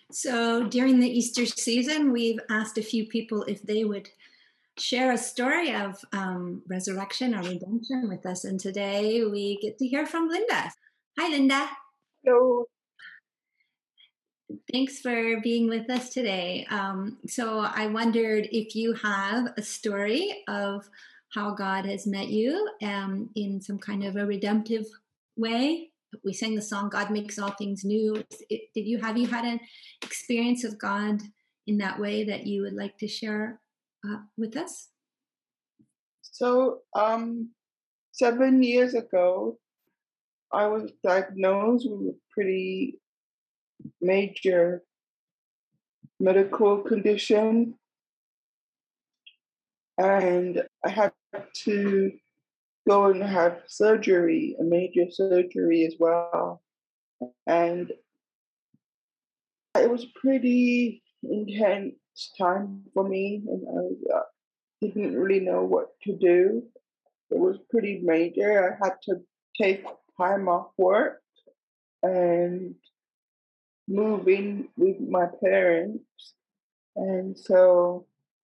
So during the Easter season, we've asked a few people if they would share a story of resurrection or redemption with us. And today we get to hear from Linda. Hi, Linda. So, Thanks for being with us today. So I wondered if you have a story of how God has met you in some kind of a redemptive way. We sang the song "God Makes All Things New." Did you have you had an experience of God in that way that you would like to share with us? so, 7 years ago, I was diagnosed with a pretty major medical condition, and I had to go and have surgery, a major surgery as well. And it was pretty intense time for me, and didn't really know what to do. It was pretty major. I had to take time off work and move in with my parents. And so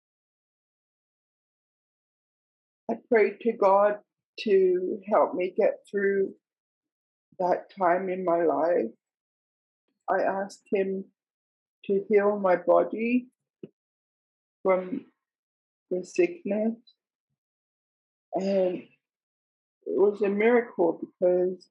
I prayed to God to help me get through that time in my life. I asked Him to heal my body from the sickness. And it was a miracle because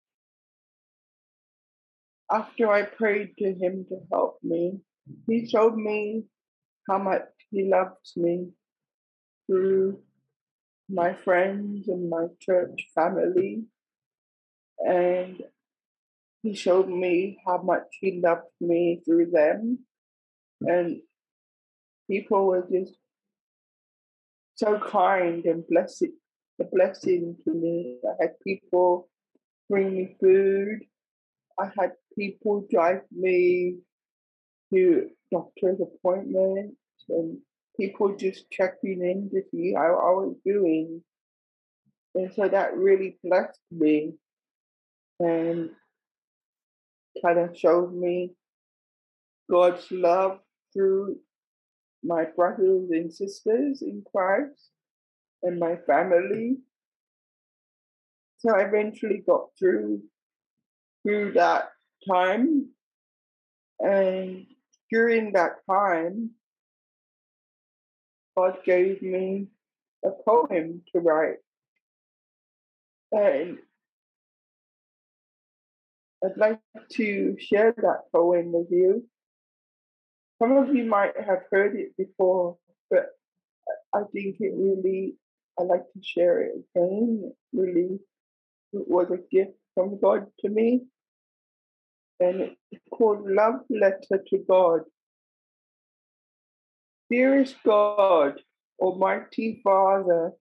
after I prayed to Him to help me, He showed me how much He loves me through my friends and my church family. And He showed me how much He loved me through them. And people were just so kind and a blessing to me. I had people bring me food. I had people drive me to doctor's appointments and people just checking in to see how I was doing. And so that really blessed me and kind of showed me God's love through my brothers and sisters in Christ and my family. So I eventually got through that time, and during that time, God gave me a poem to write, and I'd like to share that poem with you. Some of you might have heard it before, but I think I'd like to share it again. It was a gift from God to me, and it's called Love Letter to God. Dearest God, Almighty Father,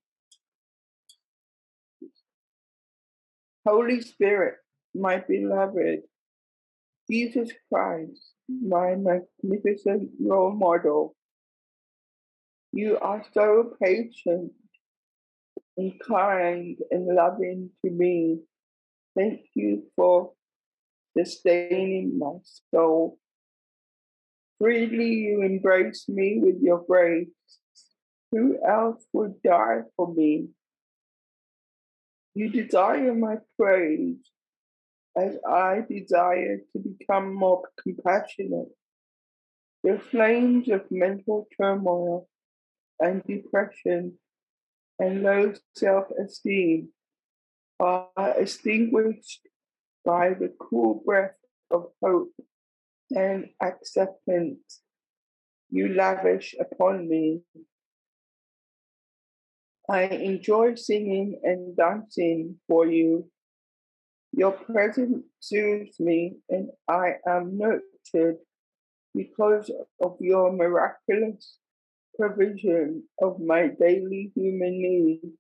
Holy Spirit, my beloved, Jesus Christ, my magnificent role model, you are so patient and kind and loving to me. Thank you for sustaining my soul. Freely you embrace me with your grace. Who else would die for me? You desire my praise as I desire to become more compassionate. The flames of mental turmoil and depression and low self-esteem are extinguished by the cool breath of hope and acceptance you lavish upon me. I enjoy singing and dancing for you. Your presence soothes me, and I am nurtured because of your miraculous provision of my daily human needs.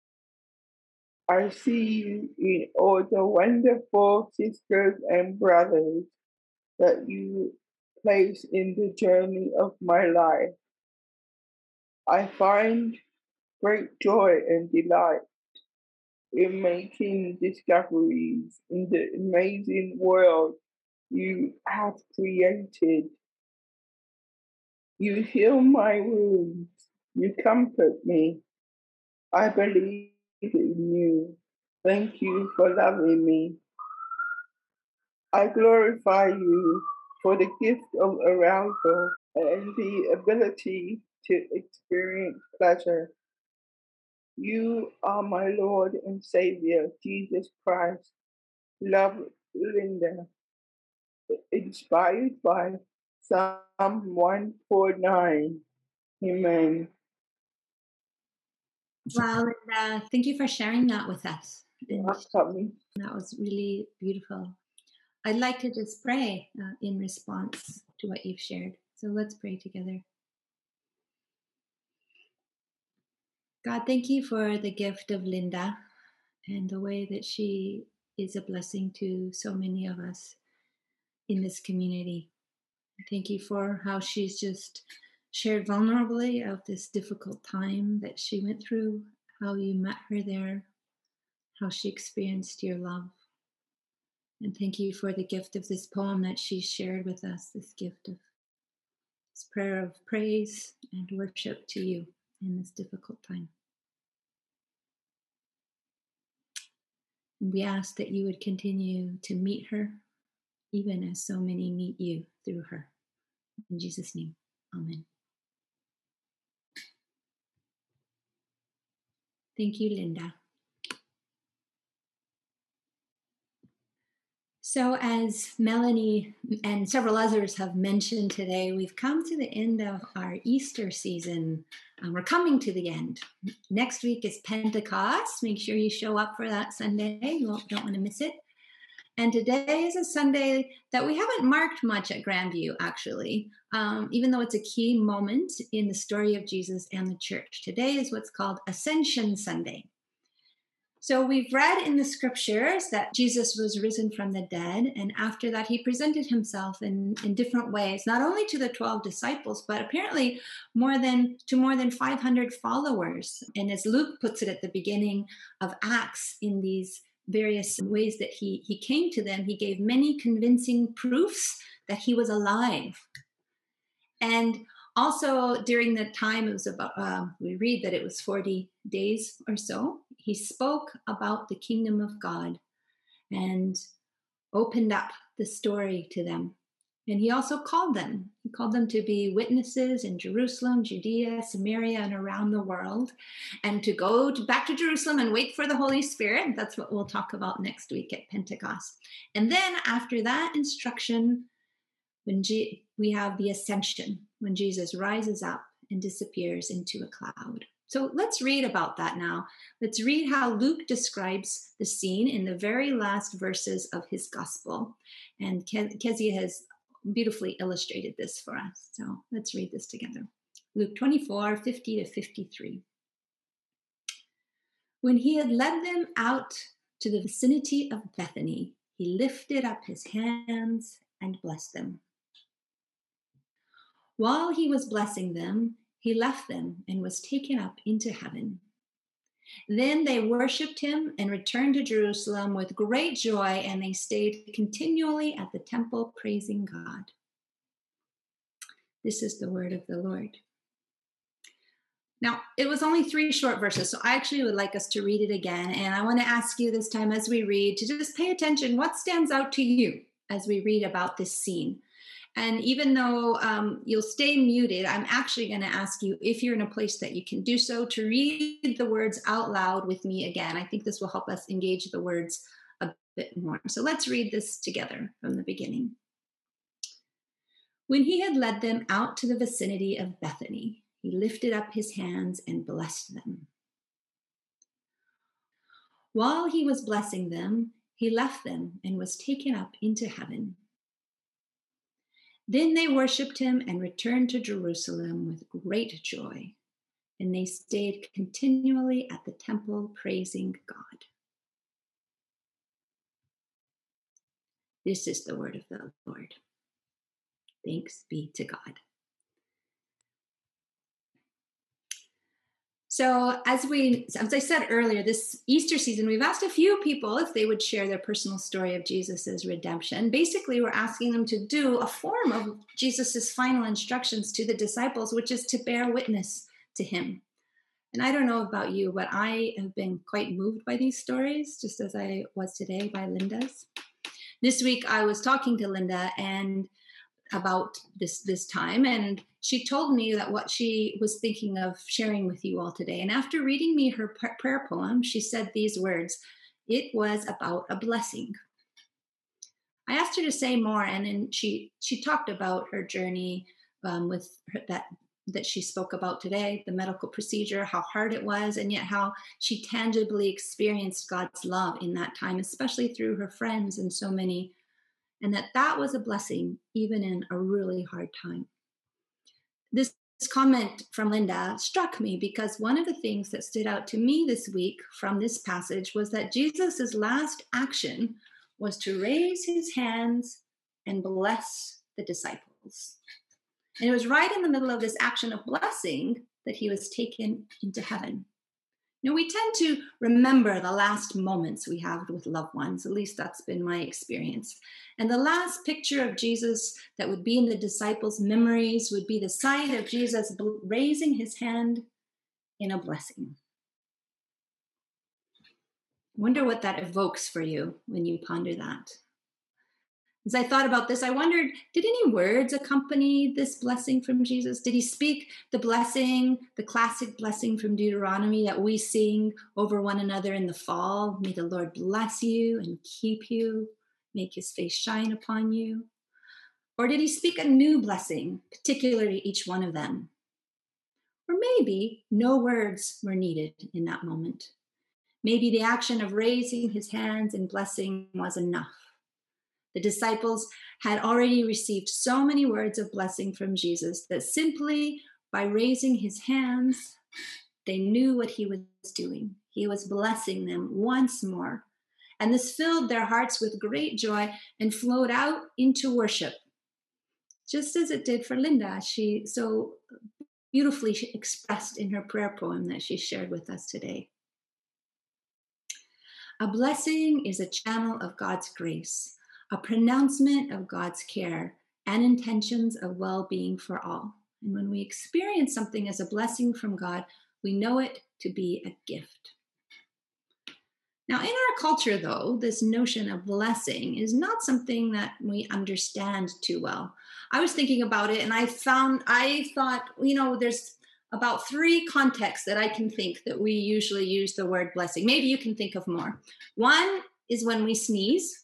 I see you in all the wonderful sisters and brothers that you place in the journey of my life. I find great joy and delight in making discoveries in the amazing world you have created. You heal my wounds. You comfort me. I believe in you. Thank you for loving me. I glorify you for the gift of arousal and the ability to experience pleasure. You are my Lord and Savior, Jesus Christ. Love, Linda. Inspired by Psalm 149. Amen. Wow, Linda, thank you for sharing that with us. And Welcome. that was really beautiful. I'd like to just pray in response to what you've shared. So let's pray together. God, thank you for the gift of Linda and the way that she is a blessing to so many of us in this community. Thank you for how she's just shared vulnerably of this difficult time that she went through, how you met her there, how she experienced your love. And thank you for the gift of this poem that she shared with us, this gift of this prayer of praise and worship to you in this difficult time. And we ask that you would continue to meet her, even as so many meet you through her. In Jesus' name, amen. Thank you, Linda. So, as Melanie and several others have mentioned today, we've come to the end of our Easter season. We're coming to the end. Next week is Pentecost. Make sure you show up for that Sunday. You don't want to miss it. And today is a Sunday that we haven't marked much at Grandview, actually, even though it's a key moment in the story of Jesus and the church. Today is what's called Ascension Sunday. So we've read in the scriptures that Jesus was risen from the dead, and after that he presented himself in different ways, not only to the 12 disciples, but apparently more than 500 followers. And as Luke puts it at the beginning of Acts, in these various ways that he came to them, he gave many convincing proofs that he was alive. And also during the time, it was about, we read that it was 40 days or so, he spoke about the kingdom of God and opened up the story to them. And he also called them. He called them to be witnesses in Jerusalem, Judea, Samaria, and around the world, and to go back to Jerusalem and wait for the Holy Spirit. That's what we'll talk about next week at Pentecost. And then after that instruction, when we have the ascension, when Jesus rises up and disappears into a cloud. So let's read about that now. Let's read how Luke describes the scene in the very last verses of his gospel. And Kezia has beautifully illustrated this for us. So let's read this together. Luke 24, 50 to 53. When he had led them out to the vicinity of Bethany, he lifted up his hands and blessed them. While he was blessing them, he left them and was taken up into heaven. Then they worshipped him and returned to Jerusalem with great joy, and they stayed continually at the temple praising God. This is the word of the Lord. Now, it was only 3 short verses, so I actually would like us to read it again. And I want to ask you this time as we read to just pay attention. What stands out to you as we read about this scene? And even though you'll stay muted, I'm actually going to ask you, if you're in a place that you can do so, to read the words out loud with me again. I think this will help us engage the words a bit more. So let's read this together from the beginning. When he had led them out to the vicinity of Bethany, he lifted up his hands and blessed them. While he was blessing them, he left them and was taken up into heaven. Then they worshipped him and returned to Jerusalem with great joy, and they stayed continually at the temple praising God. This is the word of the Lord. Thanks be to God. So, as I said earlier, this Easter season, we've asked a few people if they would share their personal story of Jesus's redemption. Basically, we're asking them to do a form of Jesus's final instructions to the disciples, which is to bear witness to him. And I don't know about you, but I have been quite moved by these stories, just as I was today by Linda's. This week, I was talking to Linda and about this time, and she told me that what she was thinking of sharing with you all today. And after reading me her prayer poem, she said these words: it was about a blessing. I asked her to say more, and then she talked about her journey with her, that she spoke about today, the medical procedure, how hard it was, and yet how she tangibly experienced God's love in that time, especially through her friends and so many, and that was a blessing, even in a really hard time. This comment from Linda struck me because one of the things that stood out to me this week from this passage was that Jesus' last action was to raise his hands and bless the disciples. And it was right in the middle of this action of blessing that he was taken into heaven. You know, we tend to remember the last moments we have with loved ones. At least that's been my experience. And the last picture of Jesus that would be in the disciples' memories would be the sight of Jesus raising his hand in a blessing. I wonder what that evokes for you when you ponder that. As I thought about this, I wondered, did any words accompany this blessing from Jesus? Did he speak the blessing, the classic blessing from Deuteronomy that we sing over one another in the fall? May the Lord bless you and keep you, make his face shine upon you. Or did he speak a new blessing, particularly each one of them? Or maybe no words were needed in that moment. Maybe the action of raising his hands in blessing was enough. The disciples had already received so many words of blessing from Jesus that simply by raising his hands, they knew what he was doing. He was blessing them once more. And this filled their hearts with great joy and flowed out into worship, just as it did for Linda. She so beautifully expressed in her prayer poem that she shared with us today. A blessing is a channel of God's grace, a pronouncement of God's care and intentions of well-being for all. And when we experience something as a blessing from God, we know it to be a gift. Now, in our culture, though, this notion of blessing is not something that we understand too well. I was thinking about it and I thought, there's about 3 contexts that I can think that we usually use the word blessing. Maybe you can think of more. One is when we sneeze.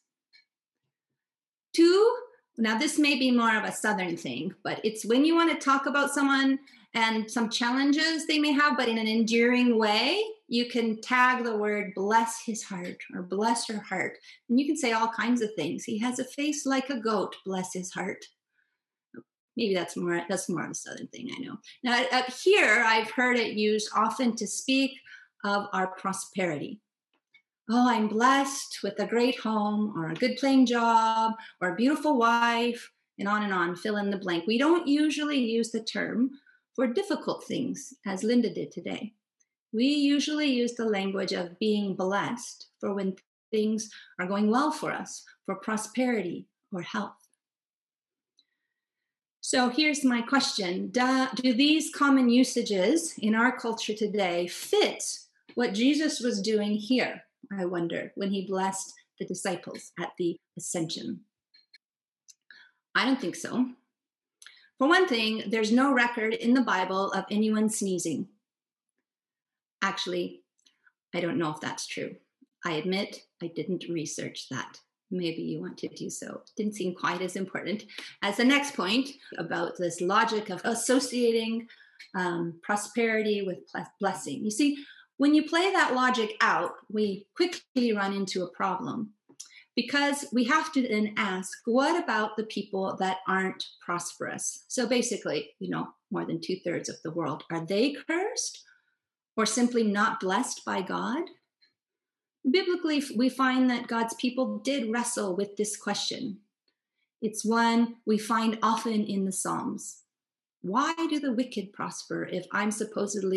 2, now this may be more of a Southern thing, but it's when you want to talk about someone and some challenges they may have, but in an endearing way, you can tag the word bless his heart or bless her heart. And you can say all kinds of things. He has a face like a goat, bless his heart. Maybe that's more of a Southern thing, I know. Now, up here, I've heard it used often to speak of our prosperity. Oh, I'm blessed with a great home or a good paying job or a beautiful wife, and on, fill in the blank. We don't usually use the term for difficult things, as Linda did today. We usually use the language of being blessed for when things are going well for us, for prosperity or health. So here's my question. Do these common usages in our culture today fit what Jesus was doing here, I wonder, when he blessed the disciples at the Ascension? I don't think so. For one thing, there's no record in the Bible of anyone sneezing. Actually, I don't know if that's true. I admit I didn't research that. Maybe you want to do so. Didn't seem quite as important as the next point about this logic of associating prosperity with blessing. You see, when you play that logic out, we quickly run into a problem because we have to then ask, what about the people that aren't prosperous? So basically, more than 2/3 of the world, are they cursed or simply not blessed by God? Biblically, we find that God's people did wrestle with this question. It's one we find often in the Psalms. Why do the wicked prosper if I'm supposedly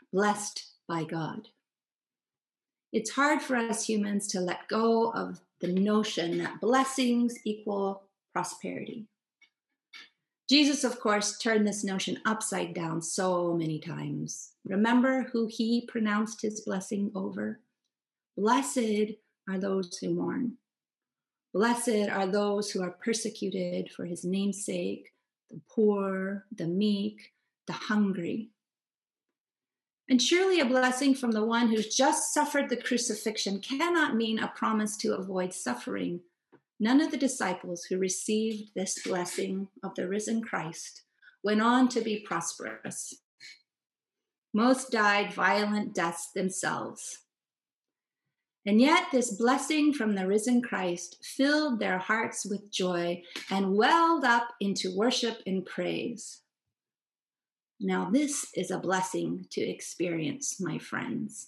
blessed by God. It's hard for us humans to let go of the notion that blessings equal prosperity. Jesus, of course, turned this notion upside down so many times. Remember who he pronounced his blessing over? Blessed are those who mourn. Blessed are those who are persecuted for his name's sake, the poor, the meek, the hungry. And surely a blessing from the one who's just suffered the crucifixion cannot mean a promise to avoid suffering. None of the disciples who received this blessing of the risen Christ went on to be prosperous. Most died violent deaths themselves. And yet this blessing from the risen Christ filled their hearts with joy and welled up into worship and praise. Now this is a blessing to experience, my friends.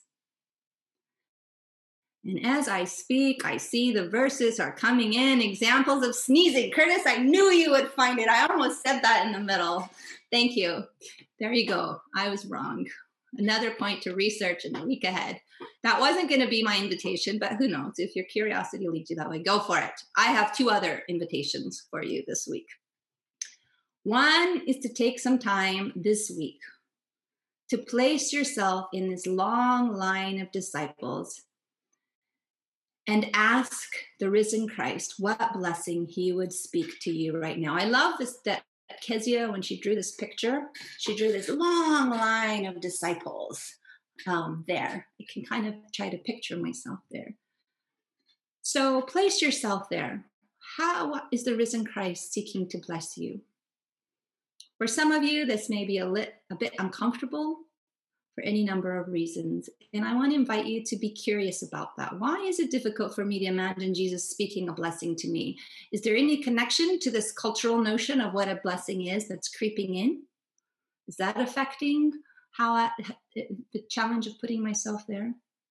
And as I speak, I see the verses are coming in, examples of sneezing. Curtis, I knew you would find it. I almost said that in the middle. Thank you. There you go. I was wrong. Another point to research in the week ahead. That wasn't going to be my invitation, but who knows? If your curiosity leads you that way, go for it. I have 2 other invitations for you this week. One is to take some time this week to place yourself in this long line of disciples and ask the risen Christ what blessing he would speak to you right now. I love this, that Kezia, when she drew this picture, she drew this long line of disciples there. I can kind of try to picture myself there. So place yourself there. How is the risen Christ seeking to bless you? For some of you, this may be a bit uncomfortable for any number of reasons. And I want to invite you to be curious about that. Why is it difficult for me to imagine Jesus speaking a blessing to me? Is there any connection to this cultural notion of what a blessing is that's creeping in? Is that affecting the challenge of putting myself there?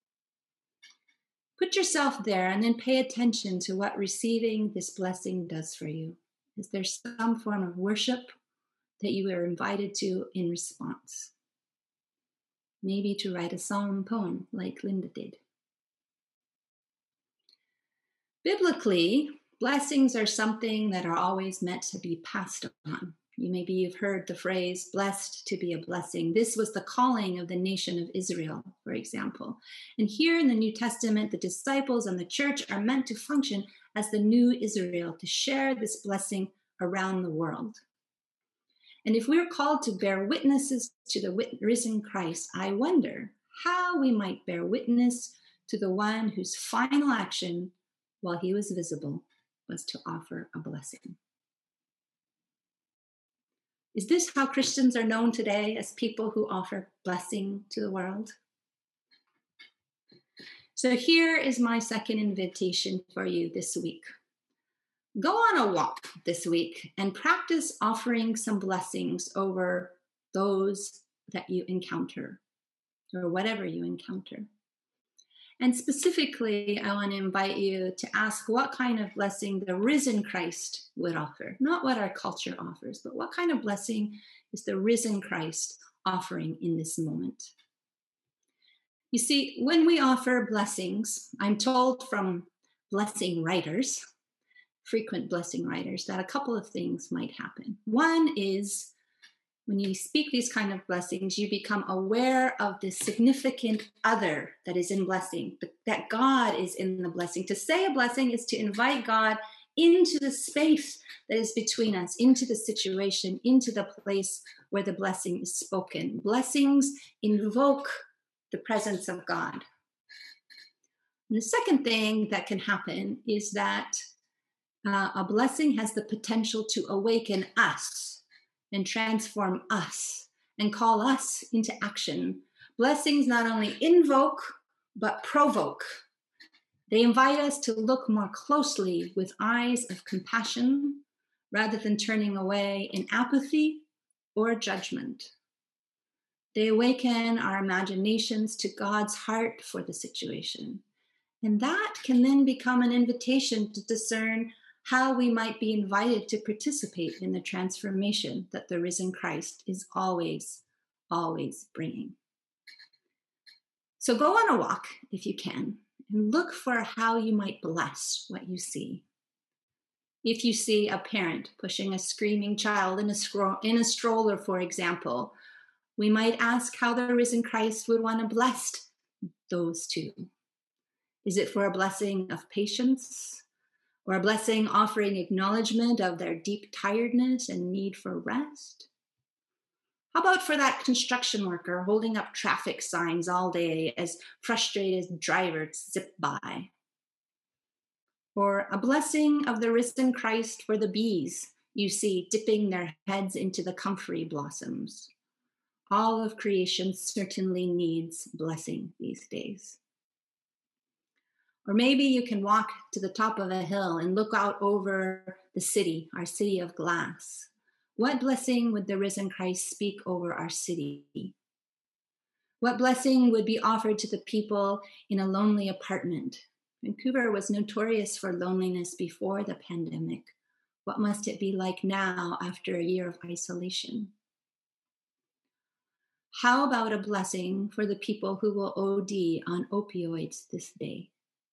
Put yourself there and then pay attention to what receiving this blessing does for you. Is there some form of worship that you are invited to in response? Maybe to write a psalm poem like Linda did. Biblically, blessings are something that are always meant to be passed on. Maybe you've heard the phrase, blessed to be a blessing. This was the calling of the nation of Israel, for example. And here in the New Testament, the disciples and the church are meant to function as the new Israel, to share this blessing around the world. And if we're called to bear witnesses to the risen Christ, I wonder how we might bear witness to the one whose final action, while he was visible, was to offer a blessing. Is this how Christians are known today, as people who offer blessing to the world? So here is my second invitation for you this week. Go on a walk this week and practice offering some blessings over those that you encounter, or whatever you encounter. And specifically, I want to invite you to ask what kind of blessing the risen Christ would offer. Not what our culture offers, but what kind of blessing is the risen Christ offering in this moment? You see, when we offer blessings, I'm told from blessing writers, frequent blessing writers, that a couple of things might happen. One is, when you speak these kind of blessings, you become aware of the significant other that is in blessing, that God is in the blessing. To say a blessing is to invite God into the space that is between us, into the situation, into the place where the blessing is spoken. Blessings invoke the presence of God. And the second thing that can happen is that a blessing has the potential to awaken us and transform us and call us into action. Blessings not only invoke, but provoke. They invite us to look more closely with eyes of compassion rather than turning away in apathy or judgment. They awaken our imaginations to God's heart for the situation. And that can then become an invitation to discern how we might be invited to participate in the transformation that the risen Christ is always, always bringing. So go on a walk if you can and look for how you might bless what you see. If you see a parent pushing a screaming child in a stroller, for example, we might ask how the risen Christ would want to bless those two. Is it for a blessing of patience, or a blessing offering acknowledgement of their deep tiredness and need for rest? How about for that construction worker holding up traffic signs all day as frustrated drivers zip by? Or a blessing of the risen Christ for the bees you see dipping their heads into the comfrey blossoms? All of creation certainly needs blessing these days. Or maybe you can walk to the top of a hill and look out over the city, our city of glass. What blessing would the risen Christ speak over our city? What blessing would be offered to the people in a lonely apartment? Vancouver was notorious for loneliness before the pandemic. What must it be like now after a year of isolation? How about a blessing for the people who will OD on opioids this day?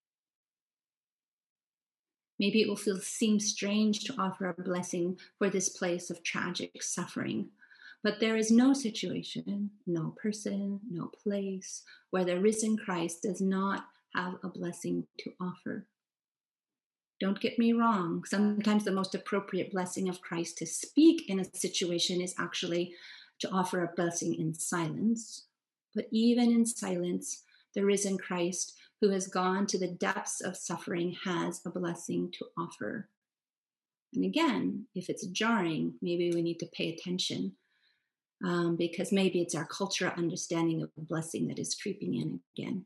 Maybe it will seem strange to offer a blessing for this place of tragic suffering, but there is no situation, no person, no place where the risen Christ does not have a blessing to offer. Don't get me wrong, sometimes the most appropriate blessing of Christ to speak in a situation is actually to offer a blessing in silence. But even in silence, the risen Christ, who has gone to the depths of suffering, has a blessing to offer. And again, if it's jarring, maybe we need to pay attention, because maybe it's our cultural understanding of blessing that is creeping in again.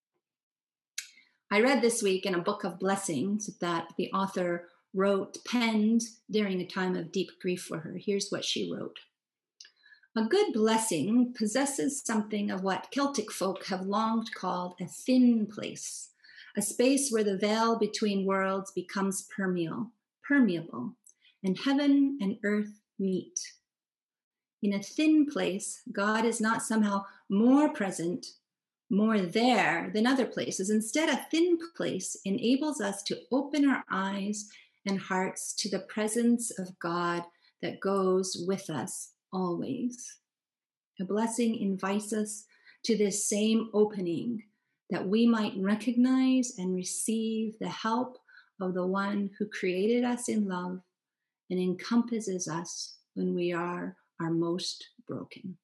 I read this week in a book of blessings that the author penned during a time of deep grief for her. Here's what she wrote. A good blessing possesses something of what Celtic folk have long called a thin place, a space where the veil between worlds becomes permeable, and heaven and earth meet. In a thin place, God is not somehow more present, more there than other places. Instead, a thin place enables us to open our eyes and hearts to the presence of God that goes with us always. A blessing invites us to this same opening, that we might recognize and receive the help of the one who created us in love and encompasses us when we are our most broken.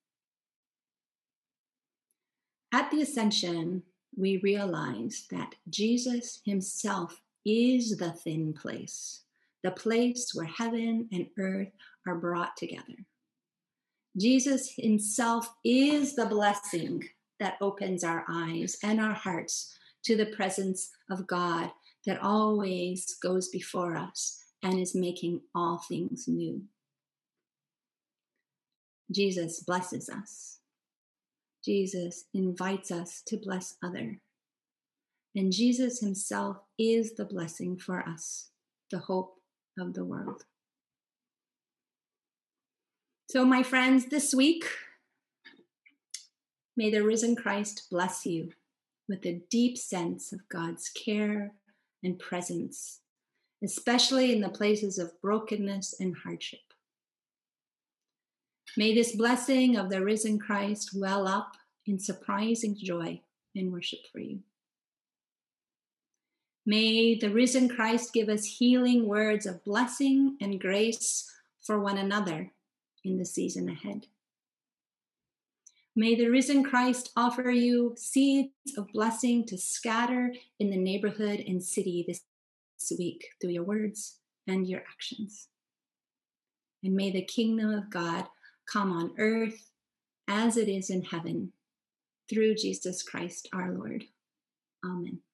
At the Ascension, we realize that Jesus himself is the thin place, the place where heaven and earth are brought together. Jesus himself is the blessing that opens our eyes and our hearts to the presence of God that always goes before us and is making all things new. Jesus blesses us. Jesus invites us to bless others. And Jesus himself is the blessing for us, the hope of the world. So, my friends, this week, may the risen Christ bless you with a deep sense of God's care and presence, especially in the places of brokenness and hardship. May this blessing of the risen Christ well up in surprising joy and worship for you. May the risen Christ give us healing words of blessing and grace for one another in the season ahead. May the risen Christ offer you seeds of blessing to scatter in the neighborhood and city this week through your words and your actions. And may the kingdom of God come on earth as it is in heaven through Jesus Christ our Lord. Amen.